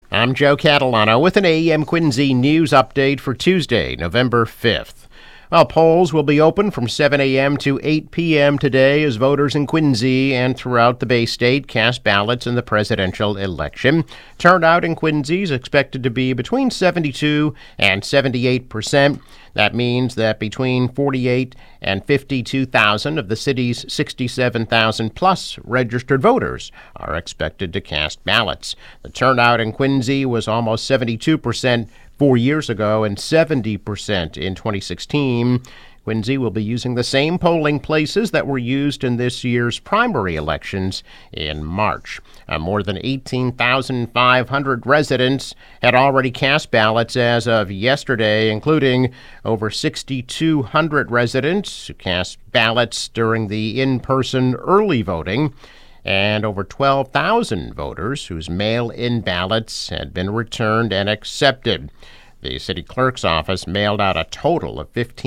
I'm Joe Catalano with an AM Quincy news update for Tuesday, November 5th. Well, polls will be open from 7 a.m. to 8 p.m. today as voters in Quincy and throughout the Bay State cast ballots in the presidential election. Turnout in Quincy is expected to be between 72 and 78%. That means that between 48 and 52,000 of the city's 67,000 plus registered voters are expected to cast ballots. The turnout in Quincy was almost 72% 4 years ago and 70% in 2016. Quincy will be using the same polling places that were used in this year's primary elections in March. More than 18,500 residents had already cast ballots as of yesterday, including over 6,200 residents who cast ballots during the in-person early voting, and over 12,000 voters whose mail-in ballots had been returned and accepted. The city clerk's office mailed out a total of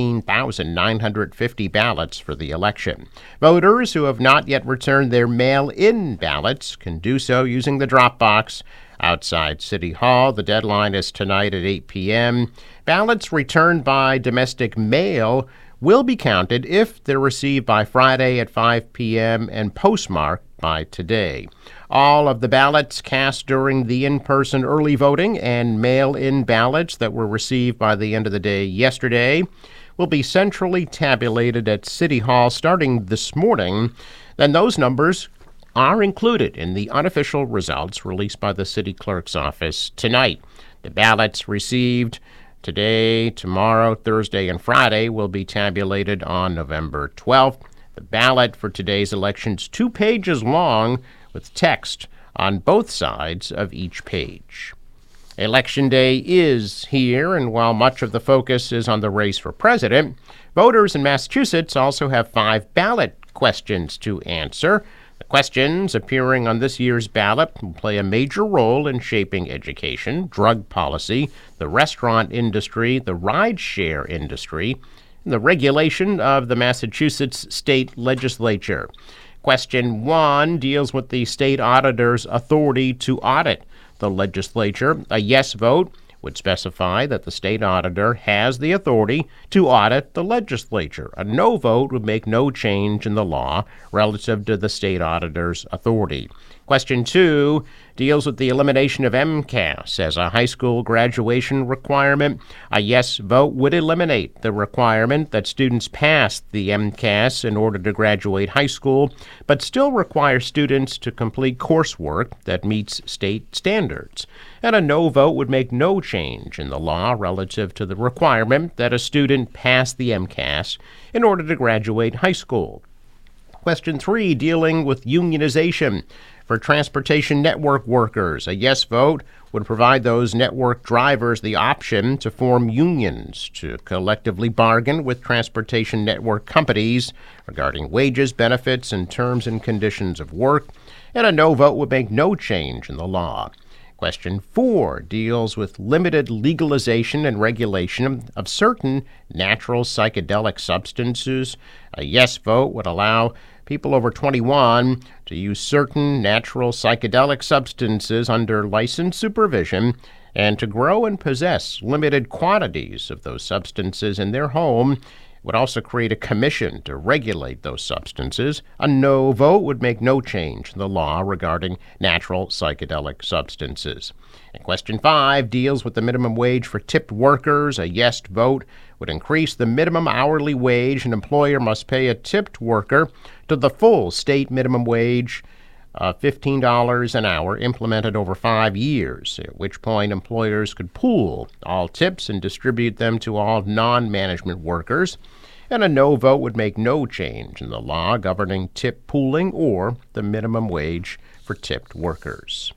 15,950 ballots for the election. Voters who have not yet returned their mail-in ballots can do so using the drop box outside City Hall. The deadline is tonight at 8 p.m. Ballots returned by domestic mail will be counted if they're received by Friday at 5 p.m. and postmarked by today. All of the ballots cast during the in-person early voting and mail-in ballots that were received by the end of the day yesterday will be centrally tabulated at City Hall starting this morning. Then those numbers are included in the unofficial results released by the city clerk's office tonight. The ballots received today, tomorrow, Thursday, and Friday will be tabulated on November 12th. The ballot for today's election is 2 pages long with text on both sides of each page. Election Day is here, and while much of the focus is on the race for president, voters in Massachusetts also have 5 ballot questions to answer. The questions appearing on this year's ballot will play a major role in shaping education, drug policy, the restaurant industry, the rideshare industry, and the regulation of the Massachusetts state legislature. Question 1 deals with the state auditor's authority to audit the legislature. A yes vote would specify that the state auditor has the authority to audit the legislature. A no vote would make no change in the law relative to the state auditor's authority. Question 2 deals with the elimination of MCAS as a high school graduation requirement. A yes vote would eliminate the requirement that students pass the MCAS in order to graduate high school, but still require students to complete coursework that meets state standards. And a no vote would make no change in the law relative to the requirement that a student pass the MCAS in order to graduate high school. Question 3 dealing with unionization. For transportation network workers, a yes vote would provide those network drivers the option to form unions to collectively bargain with transportation network companies regarding wages, benefits, and terms and conditions of work. And a no vote would make no change in the law. Question 4 deals with limited legalization and regulation of certain natural psychedelic substances. A yes vote would allow people over 21 to use certain natural psychedelic substances under licensed supervision and to grow and possess limited quantities of those substances in their home. Would also create a commission to regulate those substances. A no vote would make no change in the law regarding natural psychedelic substances. And question 5 deals with the minimum wage for tipped workers. A yes vote would increase the minimum hourly wage an employer must pay a tipped worker to the full state minimum wage of $15 an hour, implemented over 5 years, at which point employers could pool all tips and distribute them to all non-management workers. And a no vote would make no change in the law governing tip pooling or the minimum wage for tipped workers.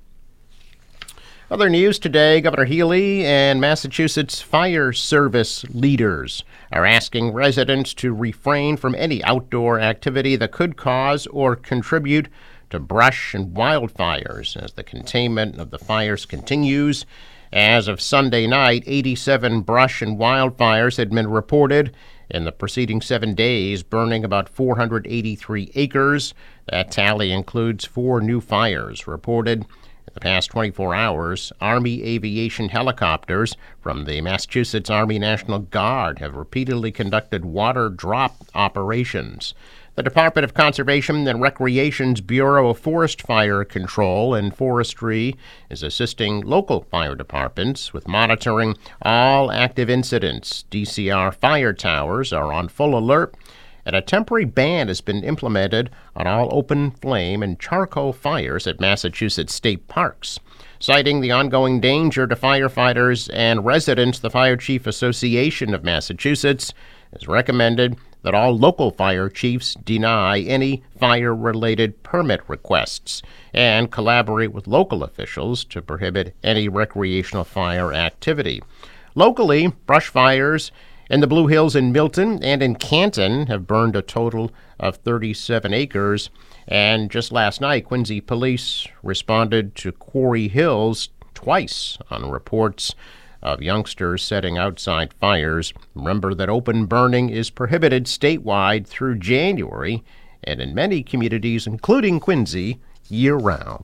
Other news today, Governor Healey and Massachusetts Fire Service leaders are asking residents to refrain from any outdoor activity that could cause or contribute to brush and wildfires as the containment of the fires continues. As of Sunday night, 87 brush and wildfires had been reported in the preceding 7 days, burning about 483 acres. That tally includes 4 new fires reported The past 24 hours, Army aviation helicopters from the Massachusetts Army National Guard have repeatedly conducted water drop operations. The Department of Conservation and Recreation's Bureau of Forest Fire Control and Forestry is assisting local fire departments with monitoring all active incidents. DCR fire towers are on full alert, and a temporary ban has been implemented on all open flame and charcoal fires at Massachusetts state parks. Citing the ongoing danger to firefighters and residents, the Fire Chief Association of Massachusetts has recommended that all local fire chiefs deny any fire-related permit requests and collaborate with local officials to prohibit any recreational fire activity. Locally, brush fires in the Blue Hills in Milton and in Canton have burned a total of 37 acres. And just last night, Quincy police responded to Quarry Hills twice on reports of youngsters setting outside fires. Remember that open burning is prohibited statewide through January and in many communities, including Quincy, year-round.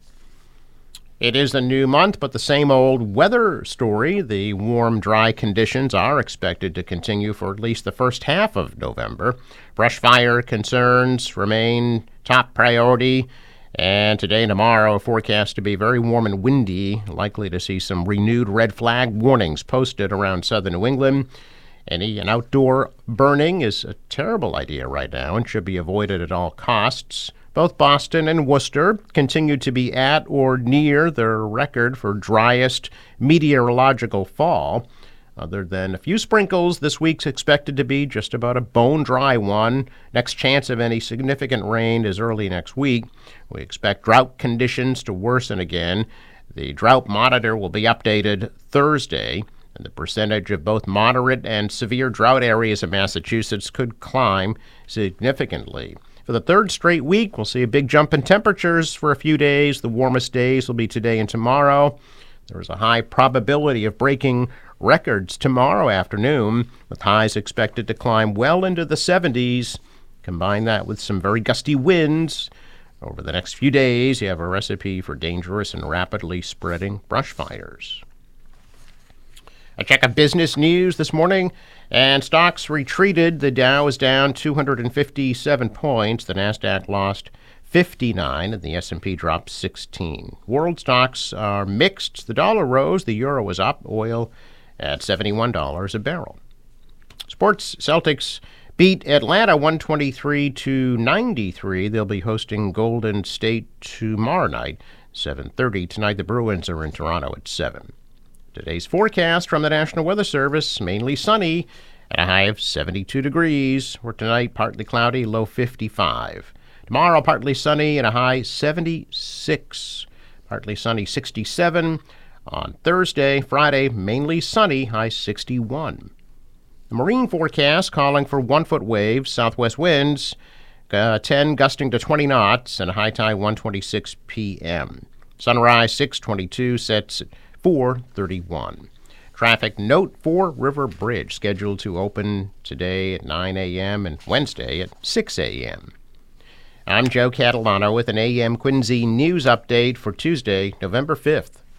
It is a new month, but the same old weather story. The warm, dry conditions are expected to continue for at least the first half of November. Brush fire concerns remain top priority, and today and tomorrow forecast to be very warm and windy, likely to see some renewed red flag warnings posted around southern New England. An outdoor burning is a terrible idea right now and should be avoided at all costs. Both Boston and Worcester continue to be at or near their record for driest meteorological fall. Other than a few sprinkles, this week's expected to be just about a bone-dry one. Next chance of any significant rain is early next week. We expect drought conditions to worsen again. The drought monitor will be updated Thursday, and the percentage of both moderate and severe drought areas of Massachusetts could climb significantly. For the third straight week, we'll see a big jump in temperatures for a few days. The warmest days will be today and tomorrow. There is a high probability of breaking records tomorrow afternoon, with highs expected to climb well into the 70s. Combine that with some very gusty winds. Over the next few days, you have a recipe for dangerous and rapidly spreading brush fires. A check of business news this morning, and stocks retreated. The Dow is down 257 points. The Nasdaq lost 59, and the S&P dropped 16. World stocks are mixed. The dollar rose, the euro was up, oil at $71 a barrel. Sports, Celtics beat Atlanta 123-93. They'll be hosting Golden State tomorrow night, 7:30. Tonight, the Bruins are in Toronto at 7. Today's forecast from the National Weather Service, mainly sunny at a high of 72 degrees. For tonight, partly cloudy, low 55. Tomorrow, partly sunny and a high 76. Partly sunny, 67. On Thursday, Friday, mainly sunny, high 61. The marine forecast calling for 1-foot waves, southwest winds, 10 gusting to 20 knots, and a high tide 1:26 p.m. Sunrise 6:22, sets at 4:31. Traffic note: Fore River Bridge scheduled to open today at 9 a.m. and Wednesday at 6 a.m. I'm Joe Catalano with an AM Quincy news update for Tuesday, November 5th.